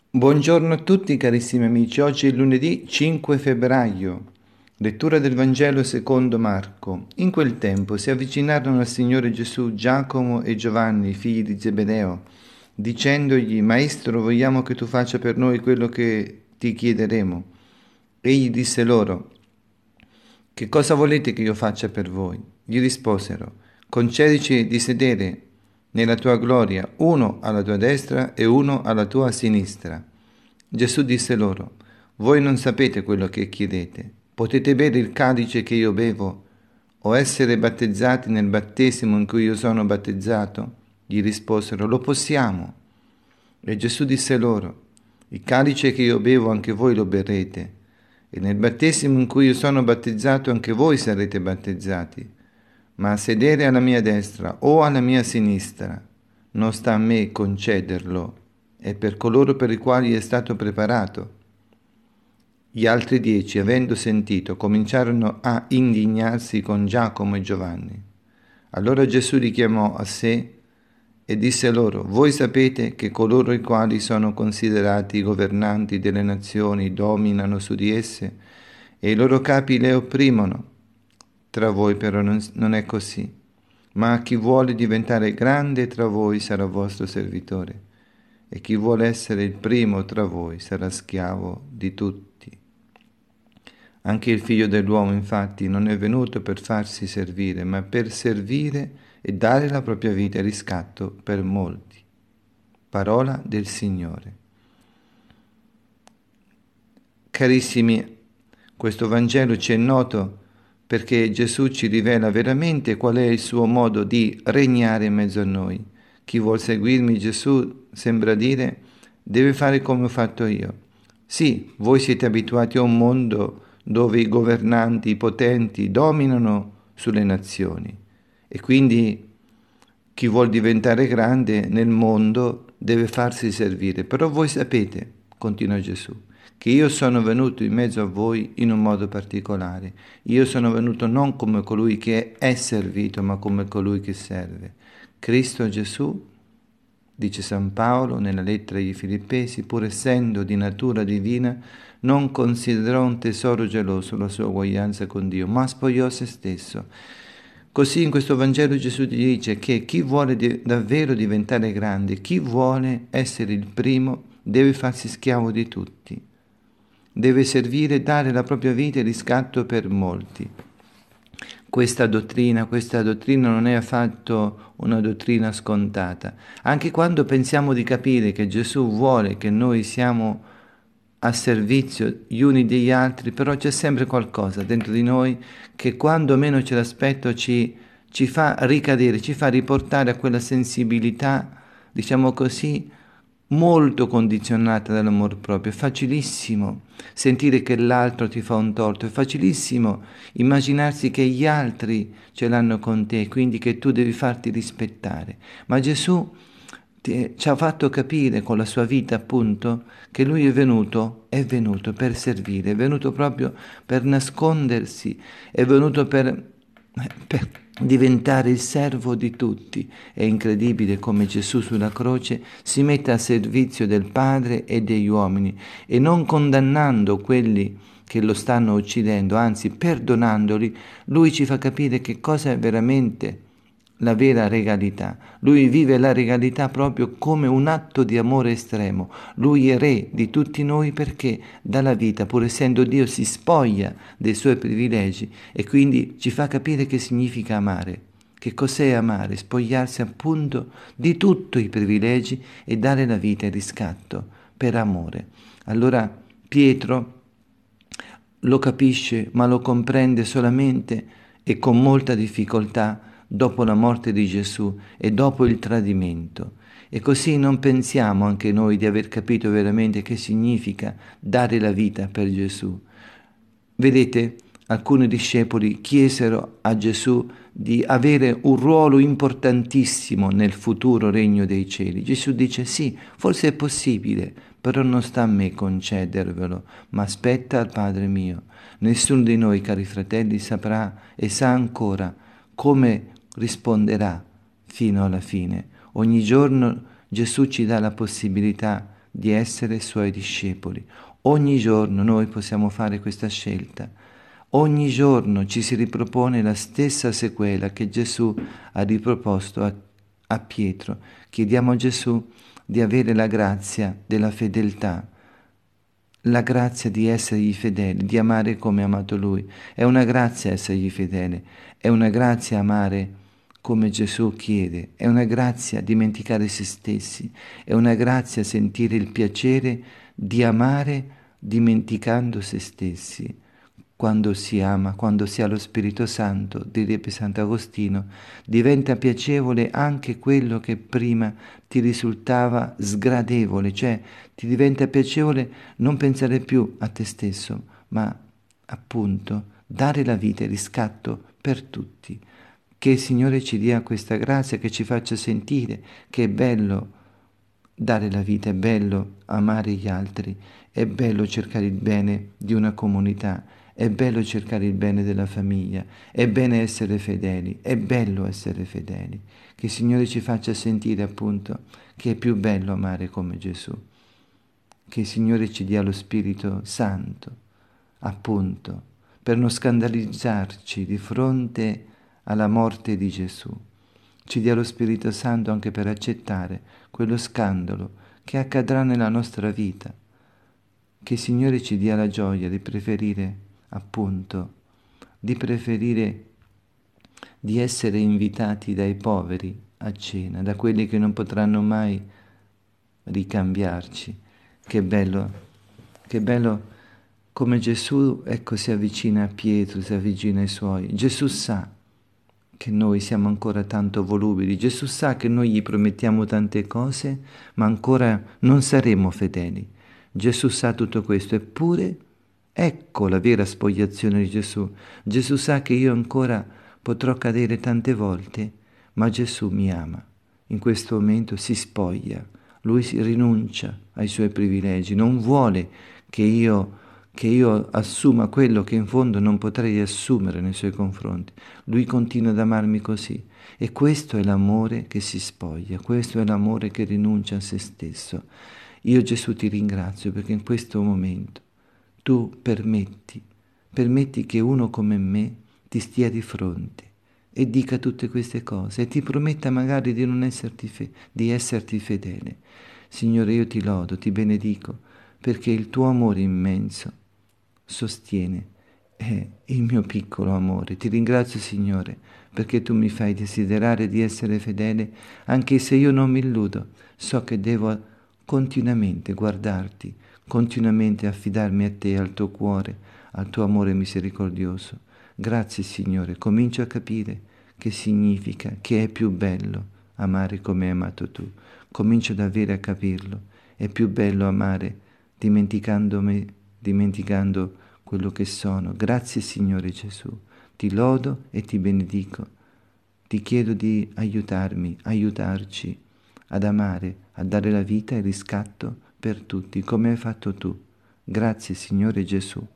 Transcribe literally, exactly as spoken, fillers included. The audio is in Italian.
Buongiorno a tutti carissimi amici, oggi è lunedì cinque febbraio, lettura del Vangelo secondo Marco. In quel tempo si avvicinarono al Signore Gesù Giacomo e Giovanni, figli di Zebedeo, dicendogli: Maestro, vogliamo che tu faccia per noi quello che ti chiederemo. Egli disse loro: Che cosa volete che io faccia per voi? Gli risposero: Concedici di sedere nella tua gloria, uno alla tua destra e uno alla tua sinistra. Gesù disse loro: Voi non sapete quello che chiedete. Potete bere il calice che io bevo o essere battezzati nel battesimo in cui io sono battezzato? Gli risposero: Lo possiamo. E Gesù disse loro: Il calice che io bevo anche voi lo berrete, e nel battesimo in cui io sono battezzato anche voi sarete battezzati. Ma a sedere alla mia destra o alla mia sinistra non sta a me concederlo, è per coloro per i quali è stato preparato. Gli altri dieci, avendo sentito, cominciarono a indignarsi con Giacomo e Giovanni. Allora Gesù li chiamò a sé e disse loro: Voi sapete che coloro i quali sono considerati governanti delle nazioni dominano su di esse e i loro capi le opprimono. Tra voi però non, non è così, ma chi vuole diventare grande tra voi sarà vostro servitore, e chi vuole essere il primo tra voi sarà schiavo di tutti. Anche il figlio dell'uomo, infatti, non è venuto per farsi servire, ma per servire e dare la propria vita a riscatto per molti. Parola del Signore. Carissimi, questo Vangelo ci è noto perché Gesù ci rivela veramente qual è il suo modo di regnare in mezzo a noi. Chi vuol seguirmi, Gesù sembra dire, deve fare come ho fatto io. Sì, voi siete abituati a un mondo dove i governanti, i potenti dominano sulle nazioni e quindi chi vuol diventare grande nel mondo deve farsi servire. Però voi sapete, continua Gesù, che io sono venuto in mezzo a voi in un modo particolare. Io sono venuto non come colui che è servito, ma come colui che serve. Cristo Gesù, dice San Paolo nella lettera ai Filippesi, pur essendo di natura divina, non considerò un tesoro geloso la sua uguaglianza con Dio, ma spogliò se stesso. Così in questo Vangelo Gesù ti dice che chi vuole di- davvero diventare grande, chi vuole essere il primo, deve farsi schiavo di tutti. Deve servire e dare la propria vita in riscatto per molti. Questa dottrina, questa dottrina non è affatto una dottrina scontata. Anche quando pensiamo di capire che Gesù vuole che noi siamo a servizio gli uni degli altri, però c'è sempre qualcosa dentro di noi che quando meno ce l'aspetto ci, ci fa ricadere, ci fa riportare a quella sensibilità, diciamo così, molto condizionata dall'amor proprio. È facilissimo sentire che l'altro ti fa un torto, è facilissimo immaginarsi che gli altri ce l'hanno con te, quindi che tu devi farti rispettare. Ma Gesù ti- ci ha fatto capire con la sua vita, appunto, che lui è venuto, è venuto per servire, è venuto proprio per nascondersi, è venuto per, per diventare il servo di tutti. È incredibile come Gesù sulla croce si mette a servizio del Padre e degli uomini e non condannando quelli che lo stanno uccidendo, anzi perdonandoli, lui ci fa capire che cosa è veramente la vera regalità. Lui vive la regalità proprio come un atto di amore estremo. Lui è re di tutti noi perché dalla vita, pur essendo Dio, si spoglia dei suoi privilegi e quindi ci fa capire che significa amare. Che cos'è amare? Spogliarsi appunto di tutti i privilegi e dare la vita in riscatto per amore. Allora Pietro lo capisce, ma lo comprende solamente e con molta difficoltà dopo la morte di Gesù e dopo il tradimento. E così non pensiamo anche noi di aver capito veramente che significa dare la vita per Gesù. Vedete, alcuni discepoli chiesero a Gesù di avere un ruolo importantissimo nel futuro regno dei cieli. Gesù dice sì, forse è possibile, però non sta a me concedervelo, ma aspetta al Padre mio. Nessuno di noi, cari fratelli, saprà e sa ancora come risponderà fino alla fine. Ogni giorno Gesù ci dà la possibilità di essere Suoi discepoli. Ogni giorno noi possiamo fare questa scelta. Ogni giorno ci si ripropone la stessa sequela che Gesù ha riproposto a, a Pietro. Chiediamo a Gesù di avere la grazia della fedeltà, la grazia di essergli fedeli, di amare come ha amato Lui. È una grazia essergli fedele, è una grazia amare come Gesù chiede, è una grazia dimenticare se stessi, è una grazia sentire il piacere di amare dimenticando se stessi. Quando si ama, quando si ha lo Spirito Santo, direbbe Sant'Agostino, diventa piacevole anche quello che prima ti risultava sgradevole, cioè ti diventa piacevole non pensare più a te stesso, ma appunto dare la vita e riscatto per tutti. Che il Signore ci dia questa grazia, che ci faccia sentire che è bello dare la vita, è bello amare gli altri, è bello cercare il bene di una comunità, è bello cercare il bene della famiglia, è bene essere fedeli, è bello essere fedeli. Che il Signore ci faccia sentire appunto che è più bello amare come Gesù. Che il Signore ci dia lo Spirito Santo, appunto, per non scandalizzarci di fronte alla morte di Gesù. Ci dia lo Spirito Santo anche per accettare quello scandalo che accadrà nella nostra vita. Che il Signore ci dia la gioia di preferire, appunto, di preferire di essere invitati dai poveri a cena, da quelli che non potranno mai ricambiarci. Che bello, che bello come Gesù, ecco, si avvicina a Pietro, si avvicina ai Suoi. Gesù sa che noi siamo ancora tanto volubili, Gesù sa che noi gli promettiamo tante cose, ma ancora non saremo fedeli. Gesù sa tutto questo, eppure ecco la vera spogliazione di Gesù. Gesù sa che io ancora potrò cadere tante volte, ma Gesù mi ama. In questo momento si spoglia, Lui si rinuncia ai Suoi privilegi, non vuole che io, che io assuma quello che in fondo non potrei assumere nei Suoi confronti. Lui continua ad amarmi così. E questo è l'amore che si spoglia, questo è l'amore che rinuncia a se stesso. Io Gesù ti ringrazio perché in questo momento tu permetti, permetti che uno come me ti stia di fronte e dica tutte queste cose e ti prometta magari di non esserti, fe- di esserti fedele. Signore, io ti lodo, ti benedico, perché il tuo amore immenso sostiene eh, il mio piccolo amore. Ti ringrazio, Signore, perché tu mi fai desiderare di essere fedele, anche se io non mi illudo. So che devo continuamente guardarti, continuamente affidarmi a te, al tuo cuore, al tuo amore misericordioso. Grazie, Signore, comincio a capire che significa, che è più bello amare come hai amato tu. Comincio davvero a capirlo. È più bello amare dimenticandomi, dimenticando quello che sono. Grazie, Signore Gesù. Ti lodo e ti benedico. Ti chiedo di aiutarmi, aiutarci ad amare, a dare la vita e il riscatto per tutti, come hai fatto tu. Grazie, Signore Gesù.